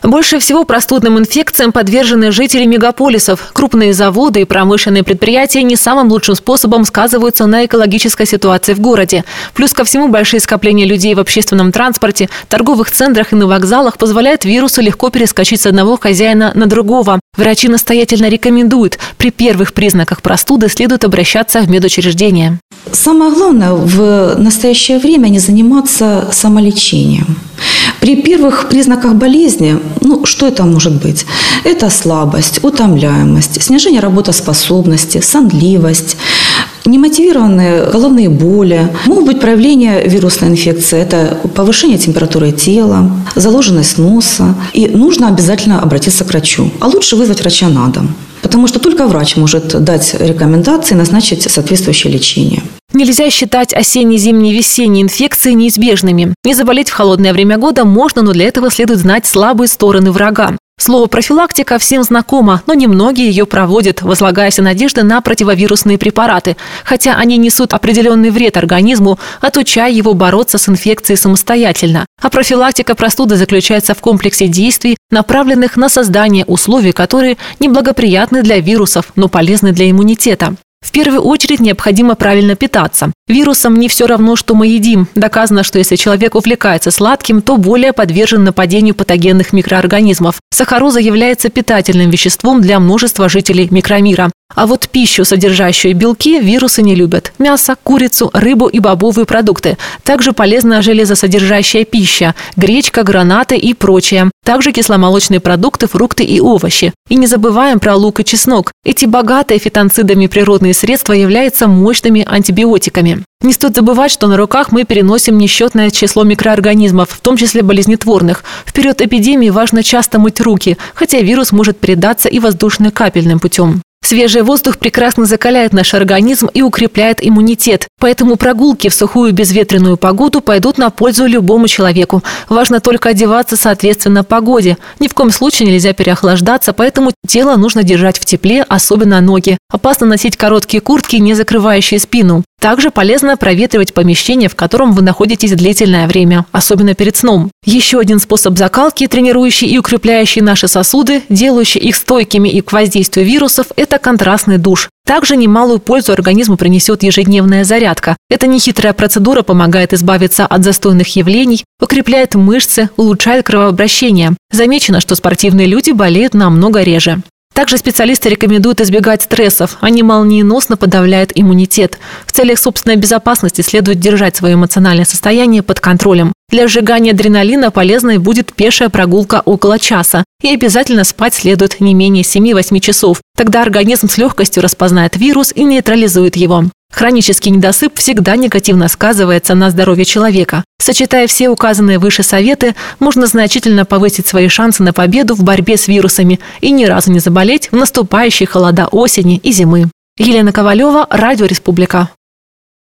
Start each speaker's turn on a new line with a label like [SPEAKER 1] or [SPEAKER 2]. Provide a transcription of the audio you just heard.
[SPEAKER 1] Больше всего простудным инфекциям подвержены жители мегаполисов. Крупные заводы и промышленные предприятия не самым лучшим способом сказываются на экологической ситуации в городе. Плюс ко всему большие скопления людей в общественном транспорте, торговых центрах и на вокзалах позволяют вирусу легко перескочить с одного хозяина на другого. Врачи настоятельно рекомендуют, при первых признаках простуды следует обращаться в медучреждение.
[SPEAKER 2] Самое главное в настоящее время не заниматься самолечением. При первых признаках болезни, что это может быть? Это слабость, утомляемость, снижение работоспособности, сонливость, немотивированные головные боли. Могут быть проявления вирусной инфекции. Это повышение температуры тела, заложенность носа. И нужно обязательно обратиться к врачу. А лучше вызвать врача на дом. Потому что только врач может дать рекомендации, назначить соответствующее лечение.
[SPEAKER 1] Нельзя считать осенне-зимние весенние инфекции неизбежными. Не заболеть в холодное время года можно, но для этого следует знать слабые стороны врага. Слово «профилактика» всем знакомо, но немногие ее проводят, возлагая все надежды на противовирусные препараты. Хотя они несут определенный вред организму, отучая его бороться с инфекцией самостоятельно. А профилактика простуды заключается в комплексе действий, направленных на создание условий, которые неблагоприятны для вирусов, но полезны для иммунитета. В первую очередь необходимо правильно питаться. Вирусам не все равно, что мы едим. Доказано, что если человек увлекается сладким, то более подвержен нападению патогенных микроорганизмов. Сахароза является питательным веществом для множества жителей микромира. А вот пищу, содержащую белки, вирусы не любят. Мясо, курицу, рыбу и бобовые продукты. Также полезна железосодержащая пища – гречка, гранаты и прочее. Также кисломолочные продукты, фрукты и овощи. И не забываем про лук и чеснок. Эти богатые фитонцидами природные средства являются мощными антибиотиками. Не стоит забывать, что на руках мы переносим несчетное число микроорганизмов, в том числе болезнетворных. В период эпидемии важно часто мыть руки, хотя вирус может передаться и воздушно-капельным путем. Свежий воздух прекрасно закаляет наш организм и укрепляет иммунитет. Поэтому прогулки в сухую безветренную погоду пойдут на пользу любому человеку. Важно только одеваться соответственно погоде. Ни в коем случае нельзя переохлаждаться, поэтому тело нужно держать в тепле, особенно ноги. Опасно носить короткие куртки, не закрывающие спину. Также полезно проветривать помещение, в котором вы находитесь длительное время, особенно перед сном. Еще один способ закалки, тренирующий и укрепляющий наши сосуды, делающий их стойкими и к воздействию вирусов – это контрастный душ. Также немалую пользу организму принесет ежедневная зарядка. Эта нехитрая процедура помогает избавиться от застойных явлений, укрепляет мышцы, улучшает кровообращение. Замечено, что спортивные люди болеют намного реже. Также специалисты рекомендуют избегать стрессов. Они молниеносно подавляют иммунитет. В целях собственной безопасности следует держать свое эмоциональное состояние под контролем. Для сжигания адреналина полезной будет пешая прогулка около часа. И обязательно спать следует не менее 7-8 часов. Тогда организм с легкостью распознает вирус и нейтрализует его. Хронический недосып всегда негативно сказывается на здоровье человека. Сочетая все указанные выше советы, можно значительно повысить свои шансы на победу в борьбе с вирусами и ни разу не заболеть в наступающие холода осени и зимы. Елена Ковалева, Радио Республика.